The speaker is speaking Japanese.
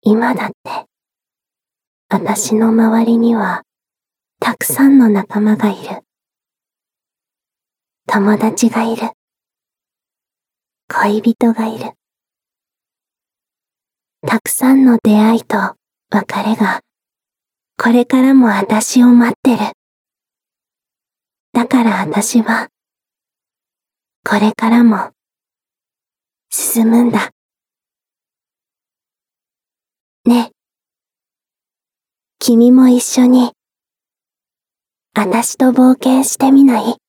今だって、私の周りにはたくさんの仲間がいる。友達がいる。恋人がいる。たくさんの出会いと別れがこれからも私を待ってる。だから私はこれからも進むんだ。ねえ、君も一緒に私と冒険してみない？